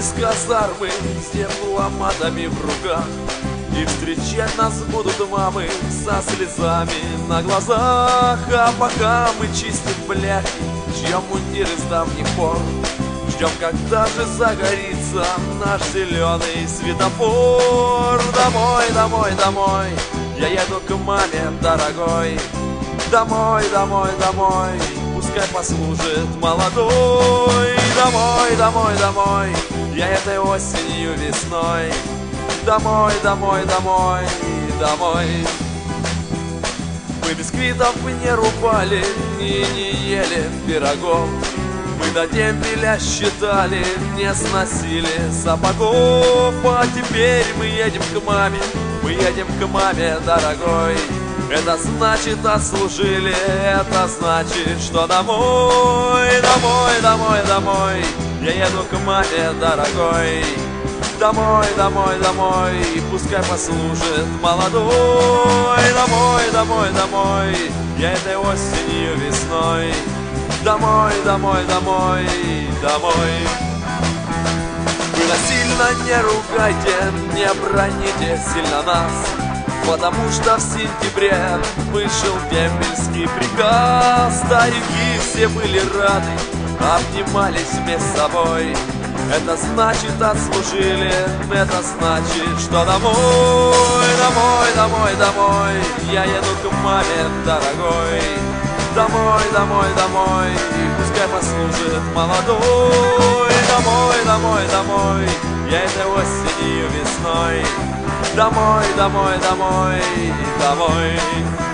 из казармы с дипломатами в руках, и встречать нас будут мамы со слезами на глазах. А пока мы чистим бляхи, чьем мундир из давних пор, ждем, когда же загорится наш зеленый светофор. Домой, домой, домой, я еду к маме дорогой. Домой, домой, домой, пускай послужит молодой. Домой, домой, домой, я этой осенью, весной. Домой, домой, домой, домой. Мы бисквитов не рубали и не ели пирогов, мы до дембеля считали, не сносили сапогов. А теперь мы едем к маме, мы едем к маме дорогой. Это значит отслужили, это значит, что домой. Домой, домой, домой, я еду к маме дорогой. Домой, домой, домой, пускай послужит молодой. Домой, домой, домой, я этой осенью, весной. Домой, домой, домой, домой. Вы насильно не ругайте, не броните сильно нас, потому что в сентябре вышел дембельский приказ. Старики все были рады, обнимались вместе собой. Это значит отслужили, это значит, что домой. Домой, домой, домой, я еду к маме дорогой. Домой, домой, домой, пускай послужит молодой. Домой, домой, домой, я этой осенью, весной. Домой, домой, домой, домой.